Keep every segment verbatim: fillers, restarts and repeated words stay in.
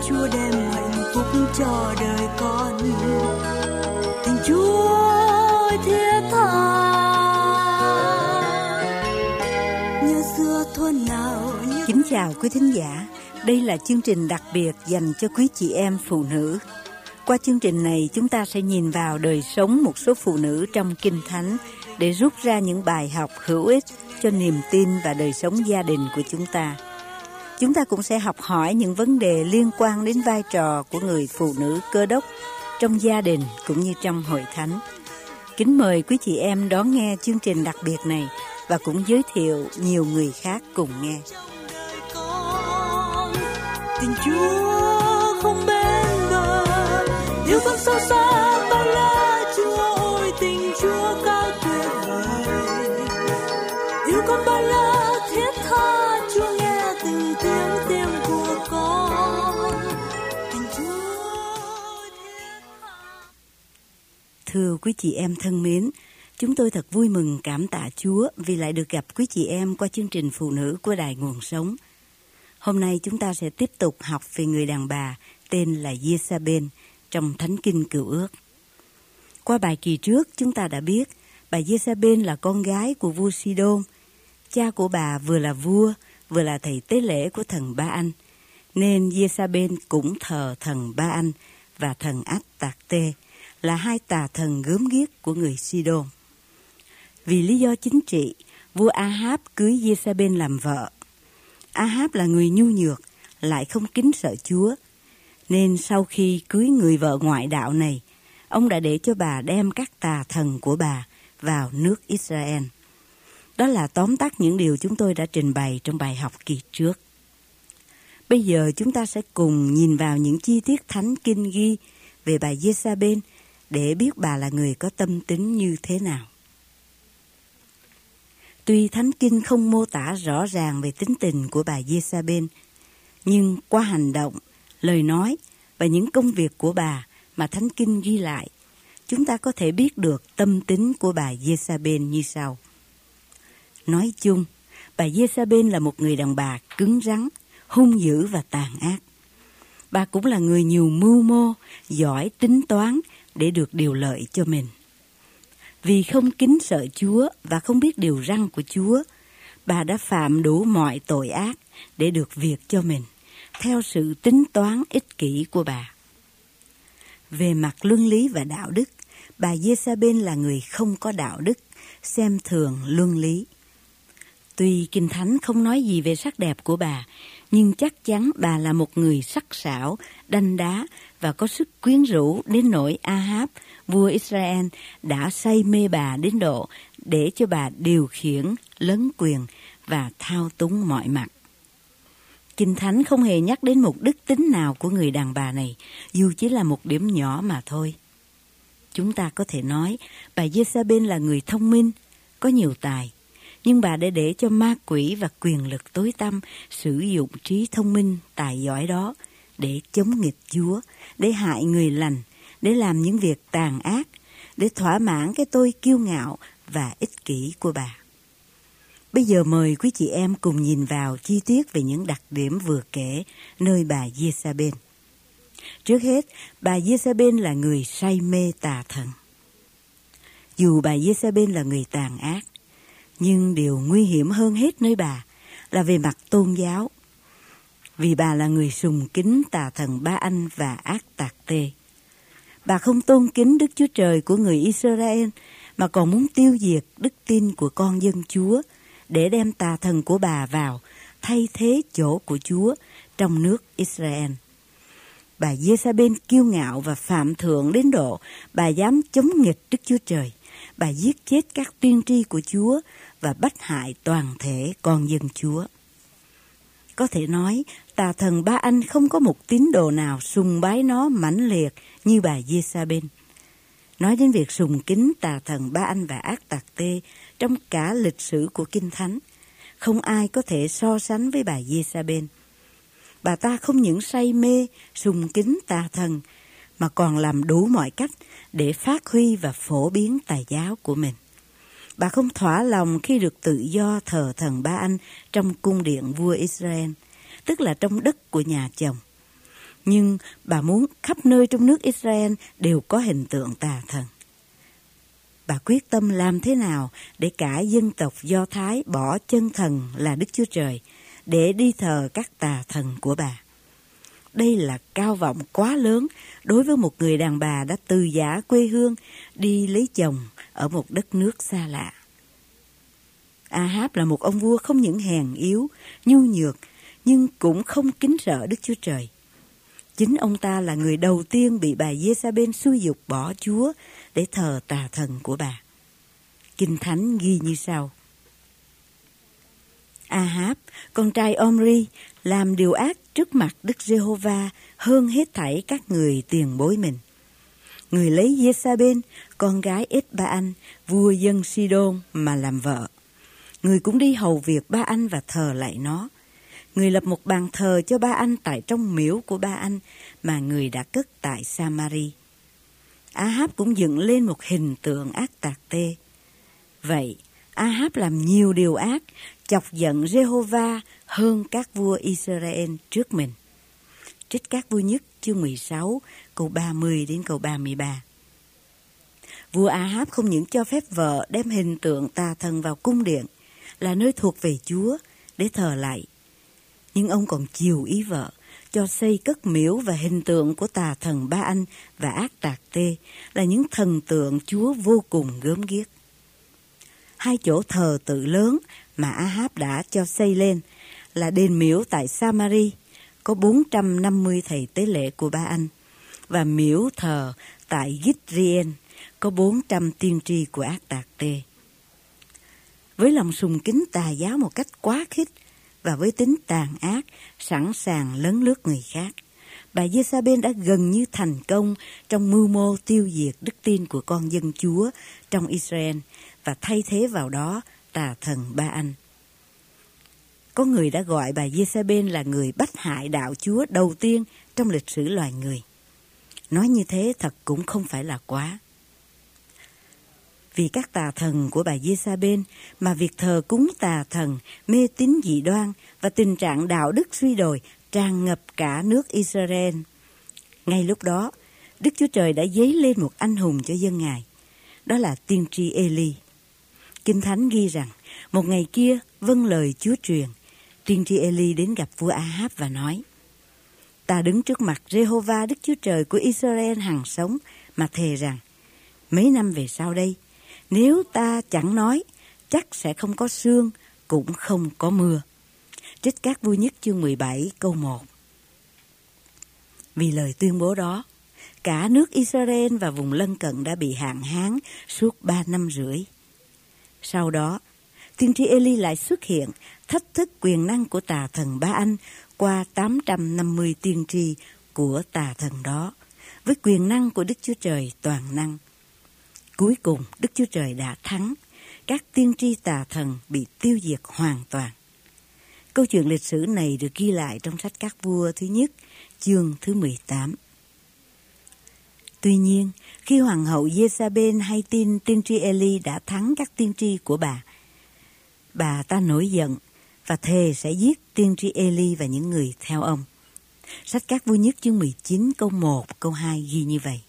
Chúa đem hạnh phúc cho đời con. Tình Chúa thiết tha như xưa thuở nào. Như... Kính chào quý thính giả, đây là chương trình đặc biệt dành cho quý chị em phụ nữ. Qua chương trình này, chúng ta sẽ nhìn vào đời sống một số phụ nữ trong Kinh Thánh để rút ra những bài học hữu ích cho niềm tin và đời sống gia đình của chúng ta. Chúng ta cũng sẽ học hỏi những vấn đề liên quan đến vai trò của người phụ nữ Cơ Đốc trong gia đình cũng như trong hội thánh. Kính mời quý chị em đón nghe chương trình đặc biệt này và cũng giới thiệu nhiều người khác cùng nghe. Tình Chúa không bên bờ, yêu con sâu xa bao la Chúa ơi, tình Chúa cao tuyệt vời, yêu con bao la thiết tha, Chúa nghe từng tiếng tim của con. Tình Chúa thiết tha. Thưa quý chị em thân mến, chúng tôi thật vui mừng cảm tạ Chúa vì lại được gặp quý chị em qua chương trình Phụ nữ của Đài Nguồn Sống. Hôm nay chúng ta sẽ tiếp tục học về người đàn bà tên là Giê-sa-bên trong Thánh Kinh Cựu Ước. Qua bài kỳ trước chúng ta đã biết bà Giê-sa-bên là con gái của vua Si-đôn. Cha của bà vừa là vua vừa là thầy tế lễ của thần Ba-anh, nên Giê-sa-bên cũng thờ thần Ba-anh và thần Át-tạc-tê là hai tà thần gớm ghiếc của người Si-đôn. Vì lý do chính trị, vua A-háp cưới Giê-sa-bên làm vợ. A-háp là người nhu nhược, lại không kính sợ Chúa, nên sau khi cưới người vợ ngoại đạo này, ông đã để cho bà đem các tà thần của bà vào nước Israel. Đó là tóm tắt những điều chúng tôi đã trình bày trong bài học kỳ trước. Bây giờ chúng ta sẽ cùng nhìn vào những chi tiết Thánh Kinh ghi về bà Giê-sa-bên để biết bà là người có tâm tính như thế nào. Tuy Thánh Kinh không mô tả rõ ràng về tính tình của bà Giê-sa-bên, nhưng qua hành động, lời nói và những công việc của bà mà Thánh Kinh ghi lại, chúng ta có thể biết được tâm tính của bà Giê-sa-bên như sau. Nói chung, bà Giê-sa-bên là một người đàn bà cứng rắn, hung dữ và tàn ác. Bà cũng là người nhiều mưu mô, giỏi tính toán để được điều lợi cho mình. Vì không kính sợ Chúa và không biết điều răn của Chúa, bà đã phạm đủ mọi tội ác để được việc cho mình, theo sự tính toán ích kỷ của bà. Về mặt luân lý và đạo đức, bà Giê-sa-bên là người không có đạo đức, xem thường luân lý. Tuy Kinh Thánh không nói gì về sắc đẹp của bà, nhưng chắc chắn bà là một người sắc sảo, đanh đá và có sức quyến rũ đến nỗi A-háp, vua Israel, đã say mê bà đến độ để cho bà điều khiển, lấn quyền và thao túng mọi mặt. Kinh Thánh không hề nhắc đến một đức tính nào của người đàn bà này, dù chỉ là một điểm nhỏ mà thôi. Chúng ta có thể nói bà Giê-sa-bên là người thông minh, có nhiều tài, nhưng bà đã để cho ma quỷ và quyền lực tối tăm sử dụng trí thông minh, tài giỏi đó để chống nghịch Chúa, để hại người lành, để làm những việc tàn ác, để thỏa mãn cái tôi kiêu ngạo và ích kỷ của bà. Bây giờ mời quý chị em cùng nhìn vào chi tiết về những đặc điểm vừa kể nơi bà Giê-sa-bên. Trước hết, bà Giê-sa-bên là người say mê tà thần. Dù bà Giê-sa-bên là người tàn ác, nhưng điều nguy hiểm hơn hết nơi bà là về mặt tôn giáo. Vì bà là người sùng kính tà thần Ba-anh và Át-tạc-tê. Bà không tôn kính Đức Chúa Trời của người Israel, mà còn muốn tiêu diệt đức tin của con dân Chúa để đem tà thần của bà vào thay thế chỗ của Chúa trong nước Israel. Bà Giê-sa-bên kiêu ngạo và phạm thượng đến độ bà dám chống nghịch Đức Chúa Trời. Bà giết chết các tiên tri của Chúa và bắt hại toàn thể con dân Chúa. Có thể nói, tà thần Ba-anh không có một tín đồ nào sùng bái nó mãnh liệt như bà Giê-sa-bên. Nói đến việc sùng kính tà thần Ba-anh và Át-tạc-tê trong cả lịch sử của Kinh Thánh, không ai có thể so sánh với bà Giê-sa-bên. Bà ta không những say mê, sùng kính tà thần, mà còn làm đủ mọi cách để phát huy và phổ biến tài giáo của mình. Bà không thỏa lòng khi được tự do thờ thần Ba-anh trong cung điện vua Israel, tức là trong đất của nhà chồng. Nhưng bà muốn khắp nơi trong nước Israel đều có hình tượng tà thần. Bà quyết tâm làm thế nào để cả dân tộc Do Thái bỏ chân thần là Đức Chúa Trời để đi thờ các tà thần của bà. Đây là cao vọng quá lớn đối với một người đàn bà đã từ giã quê hương đi lấy chồng ở một đất nước xa lạ. A-háp là một ông vua không những hèn yếu, nhu nhược, nhưng cũng không kính sợ Đức Chúa Trời. Chính ông ta là người đầu tiên bị bà Giê-sa-bên xúi giục bỏ Chúa để thờ tà thần của bà. Kinh Thánh ghi như sau: A-háp, con trai Omri, làm điều ác trước mặt Đức Giê-hô-va hơn hết thảy các người tiền bối mình. Người lấy Giê-sa-bên, con gái Ết-ba-an, vua dân Si-đôn mà làm vợ. Người cũng đi hầu việc Ba-an và thờ lại nó. Người lập một bàn thờ cho Ba-an tại trong miếu của Ba-an mà người đã cất tại Sa-ma-ri. A-háp cũng dựng lên một hình tượng ác tạc tê. Vậy, A-háp làm nhiều điều ác, chọc giận Giê-hô-va hơn các vua Israel trước mình. Trích các vua nhất chương mười sáu, câu ba mươi đến câu ba mươi ba. Vua A-háp không những cho phép vợ đem hình tượng tà thần vào cung điện, là nơi thuộc về Chúa, để thờ lại, nhưng ông còn chiều ý vợ, cho xây cất miếu và hình tượng của tà thần Ba-an và ác tạc tê, là những thần tượng Chúa vô cùng gớm ghiếc. Hai chỗ thờ tự lớn mà A-háp đã cho xây lên là đền miếu tại Sa-ma-ri, có bốn trăm năm mươi thầy tế lễ của Ba-an, và miếu thờ tại Gít-ri-en, có bốn trăm tiên tri của ác tạc tê. Với lòng sùng kính tà giáo một cách quá khích và với tính tàn ác, sẵn sàng lấn lướt người khác, bà Giê-sa-bên đã gần như thành công trong mưu mô tiêu diệt đức tin của con dân Chúa trong Israel và thay thế vào đó tà thần Ba-an. Có người đã gọi bà Giê-sa-bên là người bách hại đạo Chúa đầu tiên trong lịch sử loài người. Nói như thế thật cũng không phải là quá. Vì các tà thần của bà Giê-sa-bên mà việc thờ cúng tà thần, mê tín dị đoan và tình trạng đạo đức suy đồi tràn ngập cả nước Israel. Ngay lúc đó, Đức Chúa Trời đã dấy lên một anh hùng cho dân Ngài. Đó là tiên tri Ê-li. Kinh Thánh ghi rằng, một ngày kia vâng lời Chúa truyền, tiên tri Ê-li đến gặp vua A-háp và nói: Ta đứng trước mặt Giê-hô-va Đức Chúa Trời của Israel hằng sống mà thề rằng, mấy năm về sau đây, nếu ta chẳng nói, chắc sẽ không có sương, cũng không có mưa. Trích các vua nhất chương mười bảy câu một. Vì lời tuyên bố đó, cả nước Israel và vùng lân cận đã bị hạn hán suốt ba năm rưỡi. Sau đó, tiên tri Ê-li lại xuất hiện, thách thức quyền năng của tà thần Ba-an qua tám trăm năm mươi tiên tri của tà thần đó, với quyền năng của Đức Chúa Trời toàn năng. Cuối cùng, Đức Chúa Trời đã thắng, các tiên tri tà thần bị tiêu diệt hoàn toàn. Câu chuyện lịch sử này được ghi lại trong sách Các Vua thứ nhất, chương thứ mười tám. Tuy nhiên, khi hoàng hậu Giê-sa-bên hay tin tiên tri Ê-li đã thắng các tiên tri của bà, bà ta nổi giận và thề sẽ giết tiên tri Ê-li và những người theo ông. Sách Các Vua nhất chương mười chín câu một, câu hai ghi như vậy.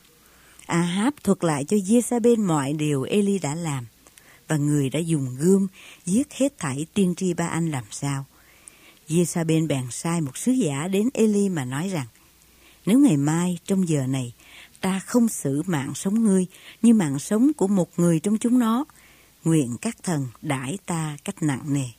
A-háp thuật lại cho Giê-sa-bên mọi điều Ê-li đã làm, và người đã dùng gươm giết hết thảy tiên tri Ba-an làm sao. Giê-sa-bên bèn sai một sứ giả đến Ê-li mà nói rằng, nếu ngày mai trong giờ này ta không xử mạng sống ngươi như mạng sống của một người trong chúng nó, nguyện các thần đãi ta cách nặng nề.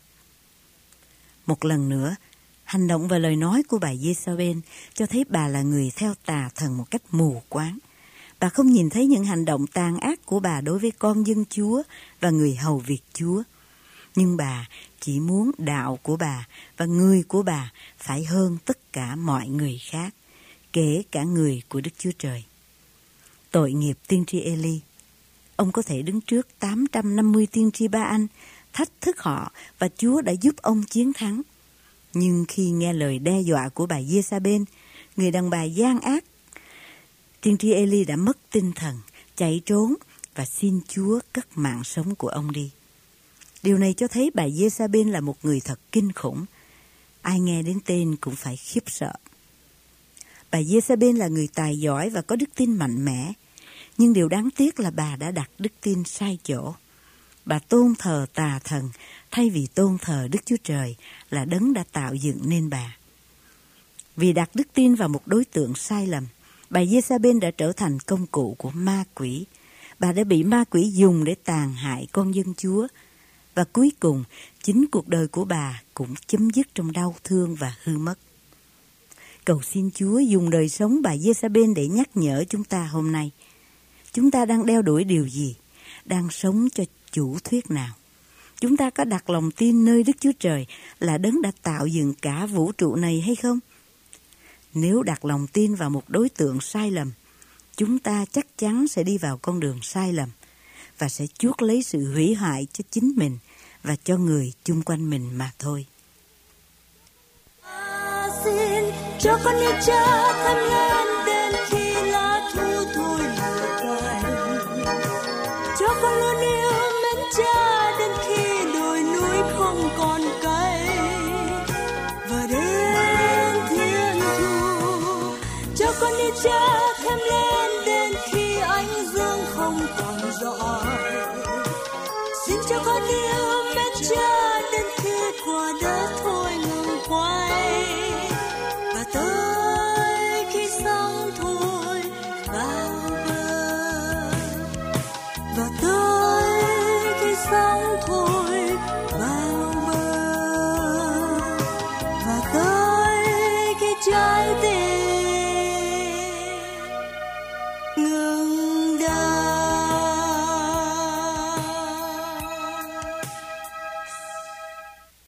Một lần nữa, hành động và lời nói của bà Giê-sa-bên cho thấy bà là người theo tà thần một cách mù quáng. Bà không nhìn thấy những hành động tàn ác của bà đối với con dân Chúa và người hầu việc Chúa. Nhưng bà chỉ muốn đạo của bà và người của bà phải hơn tất cả mọi người khác, kể cả người của Đức Chúa Trời. Tội nghiệp tiên tri Ê-li. Ông có thể đứng trước tám trăm năm mươi tiên tri Ba-an, thách thức họ và Chúa đã giúp ông chiến thắng. Nhưng khi nghe lời đe dọa của bà Giê-sa-bên, người đàn bà gian ác, tiên tri Ê-li đã mất tinh thần, chạy trốn và xin Chúa cất mạng sống của ông đi. Điều này cho thấy bà Giê-sa-bên là một người thật kinh khủng. Ai nghe đến tên cũng phải khiếp sợ. Bà Giê-sa-bên là người tài giỏi và có đức tin mạnh mẽ. Nhưng điều đáng tiếc là bà đã đặt đức tin sai chỗ. Bà tôn thờ tà thần thay vì tôn thờ Đức Chúa Trời là đấng đã tạo dựng nên bà. Vì đặt đức tin vào một đối tượng sai lầm, bà Giê-sa-bên đã trở thành công cụ của ma quỷ. Bà đã bị ma quỷ dùng để tàn hại con dân Chúa. Và cuối cùng, chính cuộc đời của bà cũng chấm dứt trong đau thương và hư mất. Cầu xin Chúa dùng đời sống bà Giê-sa-bên để nhắc nhở chúng ta hôm nay. Chúng ta đang đeo đuổi điều gì? Đang sống cho chủ thuyết nào? Chúng ta có đặt lòng tin nơi Đức Chúa Trời là đấng đã tạo dựng cả vũ trụ này hay không? Nếu đặt lòng tin vào một đối tượng sai lầm, chúng ta chắc chắn sẽ đi vào con đường sai lầm và sẽ chuốc lấy sự hủy hoại cho chính mình và cho người chung quanh mình mà thôi. À, xin cho con như cha thân lên đến khi lá thu thôi lụi cành, cho con luôn yêu mến cha đến khi đồi núi không còn cây, và đến thiên thu cho con như cha thêm lên đến khi ánh dương không còn rọi. Xin cho con yêu